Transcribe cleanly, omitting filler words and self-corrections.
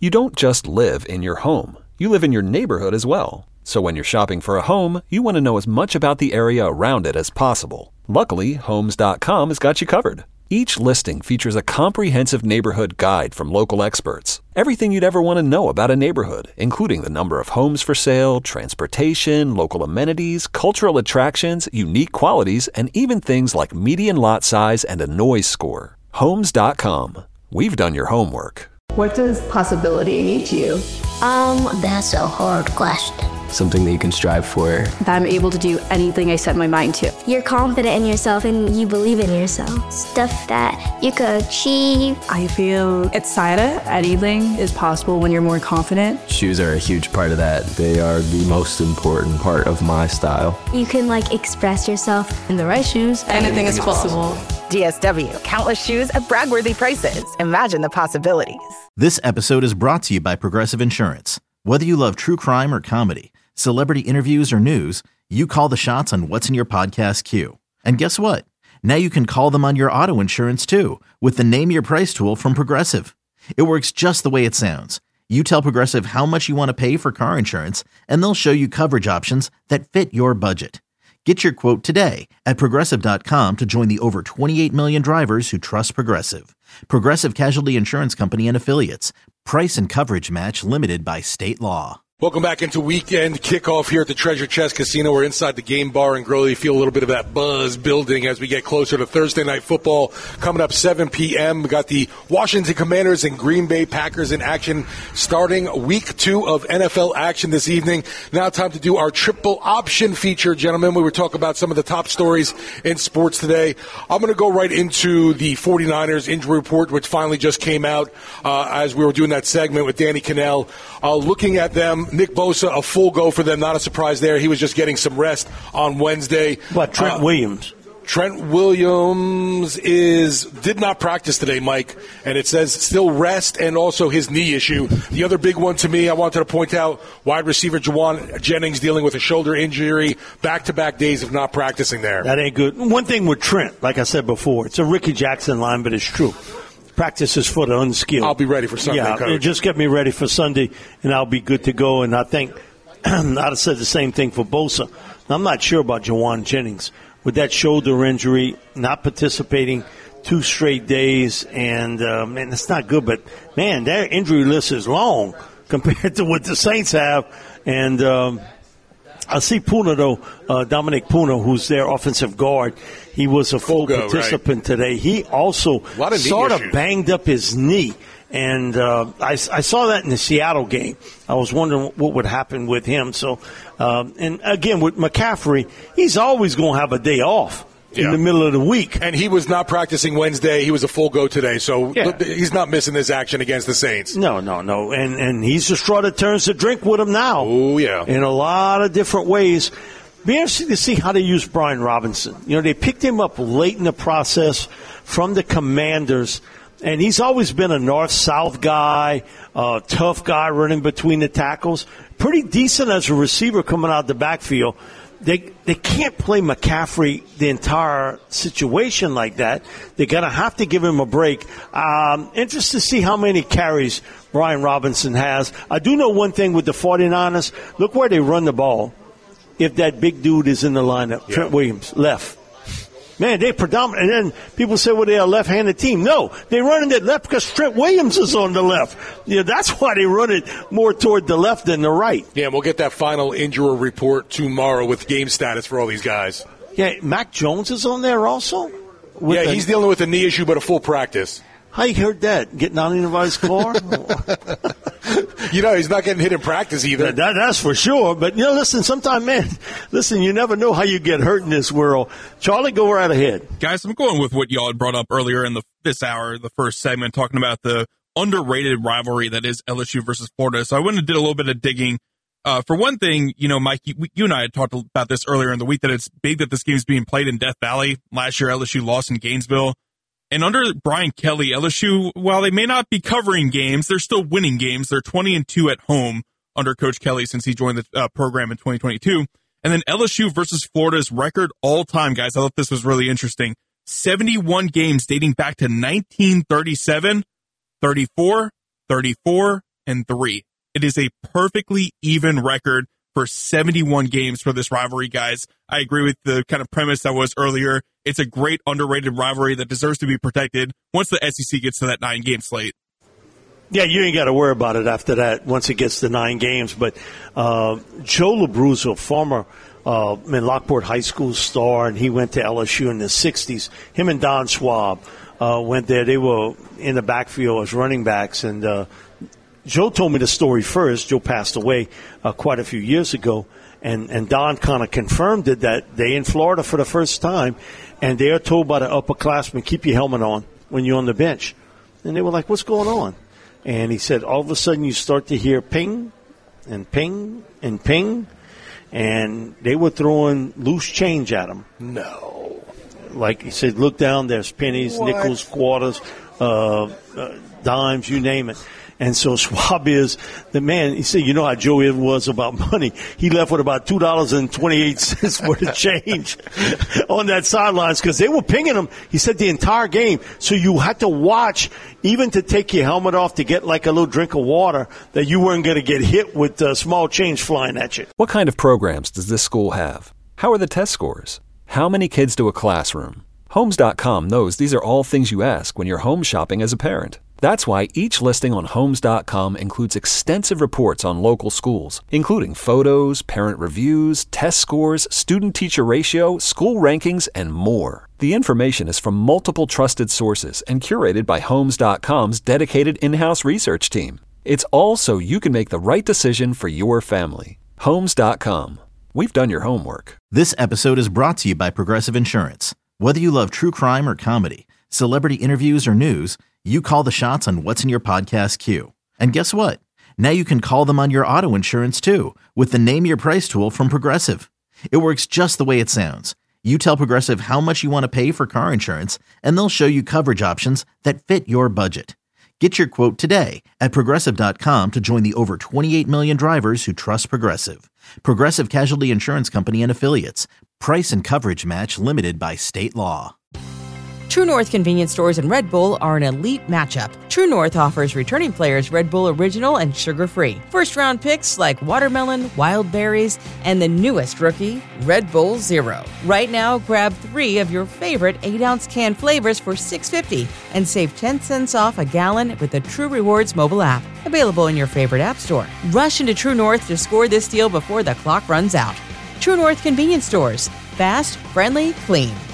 You don't just live in your home. You live in your neighborhood as well. So when you're shopping for a home, you want to know as much about the area around it as possible. Luckily, Homes.com has got you covered. Each listing features a comprehensive neighborhood guide from local experts. Everything you'd ever want to know about a neighborhood, including the number of homes for sale, transportation, local amenities, cultural attractions, unique qualities, and even things like median lot size and a noise score. Homes.com. We've done your homework. What does possibility mean to you? That's a hard question. Something that you can strive for. That I'm able to do anything I set my mind to. You're confident in yourself and you believe in yourself. Stuff that you could achieve. I feel excited. Anything is possible when you're more confident. Shoes are a huge part of that. They are the most important part of my style. You can express yourself. In the right shoes, anything is possible. DSW, countless shoes at Bragworthy prices. Imagine the possibilities. This episode is brought to you by Progressive Insurance. Whether you love true crime or comedy, celebrity interviews or news, you call the shots on what's in your podcast queue. And guess what? Now you can call them on your auto insurance too with the Name Your Price tool from Progressive. It works just the way it sounds. You tell Progressive how much you want to pay for car insurance, and they'll show you coverage options that fit your budget. Get your quote today at Progressive.com to join the over 28 million drivers who trust Progressive. Progressive Casualty Insurance Company and Affiliates. Price and coverage match limited by state law. Welcome back into weekend kickoff here at the Treasure Chest Casino. We're inside the Game Bar and Grill. You feel a little bit of that buzz building as we get closer to Thursday Night Football coming up 7 p.m. We got the Washington Commanders and Green Bay Packers in action starting week 2 of NFL action this evening. Now time to do our triple option feature, gentlemen. We were talking about some of the top stories in sports today. I'm going to go right into the 49ers injury report, which finally just came out as we were doing that segment with Danny Cannell. Looking at them, Nick Bosa, a full go for them. Not a surprise there. He was just getting some rest on Wednesday. But Trent Williams? Trent Williams did not practice today, Mike, and it says still rest and also his knee issue. The other big one to me, I wanted to point out, wide receiver Juwan Jennings dealing with a shoulder injury, back-to-back days of not practicing there. That ain't good. One thing with Trent, like I said before, it's a Ricky Jackson line, but it's true. Practices for the unskilled. I'll be ready for Sunday, Coach. Just get me ready for Sunday, and I'll be good to go. And I think I'd have said the same thing for Bosa. I'm not sure about Juwan Jennings. With that shoulder injury, not participating 2 straight days, and, man, it's not good. But, man, their injury list is long compared to what the Saints have. And I see Puna, though, Dominic Puna, who's their offensive guard. He was a full participant today. He also sort of banged up his knee. And I saw that in the Seattle game. I was wondering what would happen with him. So, and again, with McCaffrey, he's always going to have a day off in the middle of the week. And he was not practicing Wednesday. He was a full go today. So he's not missing this action against the Saints. No. And he's the straw that turns the drink with him now. Oh, yeah. In a lot of different ways. Be interesting to see how they use Brian Robinson. You know, they picked him up late in the process from the Commanders. And he's always been a north-south guy, tough guy running between the tackles. Pretty decent as a receiver coming out the backfield. They can't play McCaffrey the entire situation like that. They're going to have to give him a break. Interested to see how many carries Brian Robinson has. I do know one thing with the 49ers. Look where they run the ball if that big dude is in the lineup. Trent Williams, left. Man, they're predominant. And then people say, well, they're a left-handed team. No, they run it left because Trent Williams is on the left. That's why they run it more toward the left than the right. Yeah, and we'll get that final injury report tomorrow with game status for all these guys. Yeah, Mac Jones is on there also? He's dealing with a knee issue, but a full practice. How you heard that? Getting out of anybody's car? He's not getting hit in practice either. That's for sure. But, sometimes, man, you never know how you get hurt in this world. Charlie, go right ahead. Guys, I'm going with what y'all had brought up earlier in this hour, the first segment, talking about the underrated rivalry that is LSU versus Florida. So I went and did a little bit of digging. For one thing, Mike, you and I had talked about this earlier in the week, that it's big that this game is being played in Death Valley. Last year, LSU lost in Gainesville. And under Brian Kelly, LSU, while they may not be covering games, they're still winning games. They're 20-2 at home under Coach Kelly since he joined the program in 2022. And then LSU versus Florida's record all-time, guys, I thought this was really interesting. 71 games dating back to 1937, 34, 34, It is a perfectly even record for 71 games for this rivalry, guys. I agree with the kind of premise that was earlier. It's a great underrated rivalry that deserves to be protected once the SEC gets to that 9-game slate. Yeah, you ain't got to worry about it after that once it gets to 9 games. But Joe Labruzzo, former Lockport High School star, and he went to LSU in the 60s. Him and Don Schwab went there. They were in the backfield as running backs, and Joe told me the story first. Joe passed away quite a few years ago, and Don kind of confirmed it that they in Florida for the first time, and they are told by the upperclassmen, keep your helmet on when you're on the bench. And they were like, what's going on? And he said, all of a sudden you start to hear ping and ping and ping, and they were throwing loose change at him. No. Like he said, look down, there's pennies, nickels, quarters, dimes, you name it. And so Schwab is the man. He said, you know how Joey was about money. He left with about $2.28 worth of change on that sidelines because they were pinging him. He said the entire game. So you had to watch, even to take your helmet off to get like a little drink of water, that you weren't going to get hit with small change flying at you. What kind of programs does this school have? How are the test scores? How many kids do a classroom? Homes.com knows these are all things you ask when you're home shopping as a parent. That's why each listing on Homes.com includes extensive reports on local schools, including photos, parent reviews, test scores, student-teacher ratio, school rankings, and more. The information is from multiple trusted sources and curated by Homes.com's dedicated in-house research team. It's all so you can make the right decision for your family. Homes.com. We've done your homework. This episode is brought to you by Progressive Insurance. Whether you love true crime or comedy, celebrity interviews or news, you call the shots on what's in your podcast queue. And guess what? Now you can call them on your auto insurance too with the Name Your Price tool from Progressive. It works just the way it sounds. You tell Progressive how much you want to pay for car insurance, and they'll show you coverage options that fit your budget. Get your quote today at Progressive.com to join the over 28 million drivers who trust Progressive. Progressive Casualty Insurance Company and Affiliates. Price and coverage match limited by state law. True North convenience stores and Red Bull are an elite matchup. True North offers returning players Red Bull Original and sugar-free. First-round picks like watermelon, wild berries, and the newest rookie, Red Bull Zero. Right now, grab 3 of your favorite 8-ounce can flavors for $6.50 and save 10 cents off a gallon with the True Rewards mobile app. Available in your favorite app store. Rush into True North to score this deal before the clock runs out. True North convenience stores. Fast, friendly, clean.